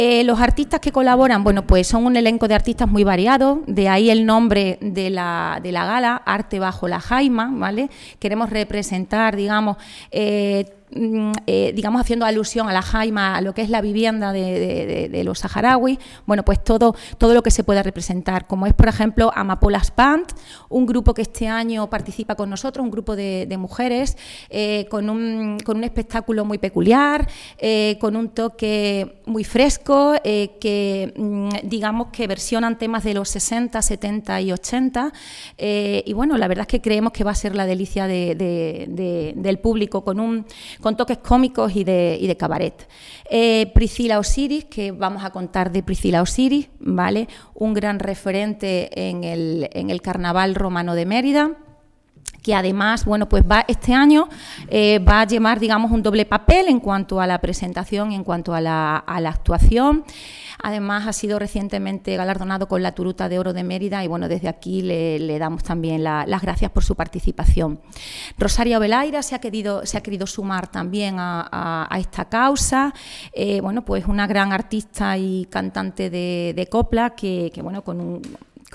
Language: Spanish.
Los artistas que colaboran, bueno, pues son un elenco de artistas muy variados, de ahí el nombre de la gala, Arte bajo la Jaima, ¿vale? Queremos representar, digamos, haciendo alusión a la jaima, a lo que es la vivienda de los saharauis, bueno, pues todo lo que se pueda representar, como es, por ejemplo, Amapolas Band, un grupo que este año participa con nosotros, un grupo de mujeres, con un espectáculo muy peculiar, con un toque muy fresco, digamos que versionan temas de los 60, 70 y 80, y bueno, la verdad es que creemos que va a ser la delicia del público, con toques cómicos y de cabaret. Priscila Osiris, que vamos a contar de Priscila Osiris, ¿vale? Un gran referente en el carnaval romano de Mérida, que además, bueno, pues este año va a llevar, digamos, un doble papel en cuanto a la presentación y en cuanto a la actuación. Además, ha sido recientemente galardonado con la Turuta de Oro de Mérida y, bueno, desde aquí le damos también las gracias por su participación. Rosario Belaira se ha querido sumar también a esta causa. Bueno, pues una gran artista y cantante de copla que bueno,